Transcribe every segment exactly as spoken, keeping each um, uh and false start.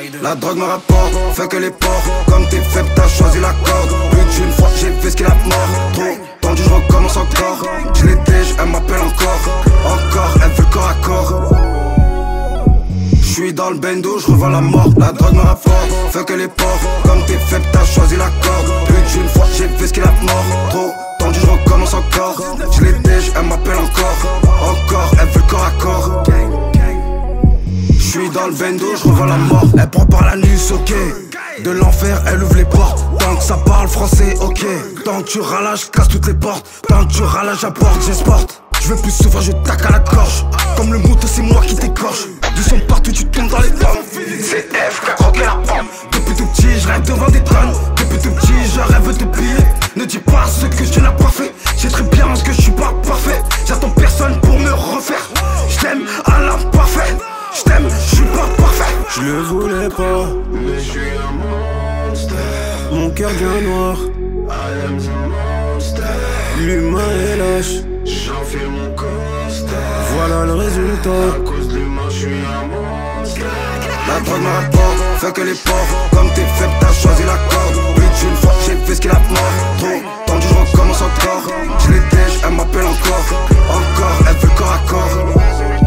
La drogue me rapporte, fait que les porcs. Comme t'es faible, t'as choisi la corde. Plus d'une fois, j'ai fait ce qu'il a mort. Trop tendu, je recommence encore. Je l'étais, elle m'appelle encore. Encore, elle veut le corps à corps. J'suis dans le bendo, j'revois la mort. La drogue me rapporte, fait que les porcs. Comme t'es faible, t'as choisi la corde. Plus d'une fois, j'ai fait ce qu'il a mort. Trop tendu, je recommence encore. Je l'étais, elle m'appelle encore. Encore, elle veut le corps à corps. J'suis dans le bendo, j'revois la mort. Elle prend par l'anus, ok. De l'enfer, elle ouvre les portes. Tant que ça parle français, ok. Tant que tu râles, je casse toutes les portes. Tant que tu râles, j'apporte, j'exporte. Je veux plus souffrir, je tac à la gorge. Comme le mouton, c'est moi qui t'écorche. Du son partout, tu tombes dans les pommes. C'est F qui a croqué la pomme. Depuis tout petit, je rêve devant des tonnes. Depuis tout petit, je rêve de piller. Ne dis pas ce que je n'ai pas fait. J'ai très bien ce que je suis pas parfait. J'attends personne pour me refaire. Je t'aime à l'imparfait. Je t'aime, je suis pas parfait. Je le voulais pas, mais je suis un monstre. mon cœur bien noir. I am the monster. L'humain est lâche, J'enfile mon costard. voilà le résultat. À cause de l'humain, je suis un monstre. La drogue me rapporte, fait que les porcs. Comme t'es faible, t'as choisi la corde. Plus d'une fois, j'ai fait ce qu'il a mort. Trop tendu, je recommence encore. Je l'étais, elle m'appelle encore. Encore, elle veut le corps à corps.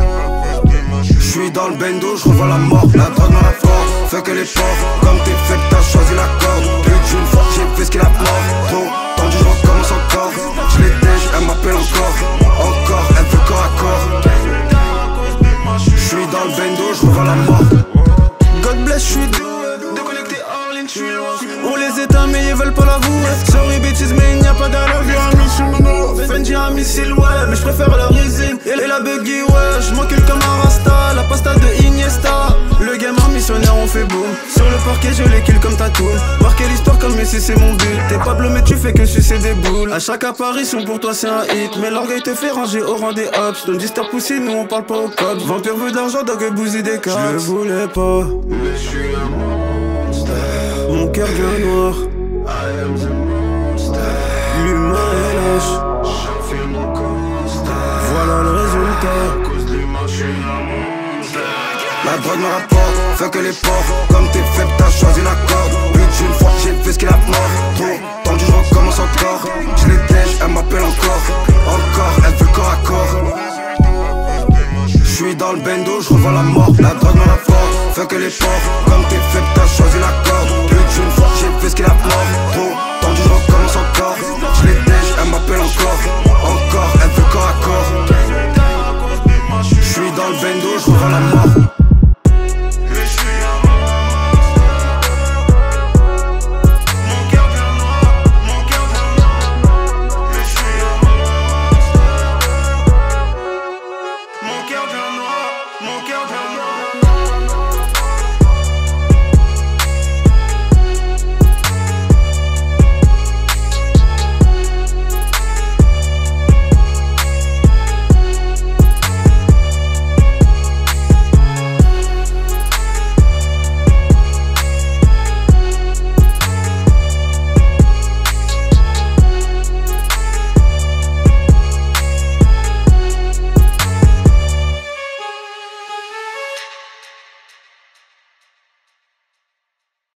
J'suis dans le bendo, j'revois la mort. La drogue me rapporte, fait que les porcs. Comme t'es faible, t'as choisi la corde. Plus d'une fois, j'ai fait ce qu'il a mort. Trop tendu, je recommence encore. Je l'étais, elle m'appelle encore. Encore, elle veut le corps à corps. J'suis dans le bendo, j'revois la mort. God bless, j'suis déconnecté hors ligne, j'suis loin. On les éteint mais ils veulent pas l'avouer. Sorry bitches mais il n'y a pas d'allogue. Fendi un missile ouais, mais j'préfère la résine. Et la buggy ouais, j'm'encule comme un rasta. La pasta de Iniesta. Le gamin missionnaire on fait boum. Sur le parquet je les kill comme Tatum. Marquer l'histoire comme Messi c'est mon but. T'es Pablo mais tu fais que sucer des boules. À chaque apparition pour toi c'est un hit. Mais l'orgueil te fait ranger au rang des hops. Don't disturb pussy, nous on parle pas au code. Vampire veut d'argent, dog bousille des caps. Je le voulais pas, Mais je suis un monstre. mon cœur bien noir. I am the monster. L'humain est lâche, J'enfile mon costard. voilà le résultat. À cause de l'humain, je suis un monstre. La drogue me rapporte, fait que les porcs. Comme t'es faible, t'as choisi la corde. Plus d'une fois, j'ai fait ce qu'il a mort. Trop tendu, je recommence encore. Je l'étais, elle m'appelle encore. Encore, elle veut le corps à corps. J'suis dans le bendo, j'revois la mort. La drogue me rapporte, fait que les porcs. Comme t'es faible, t'as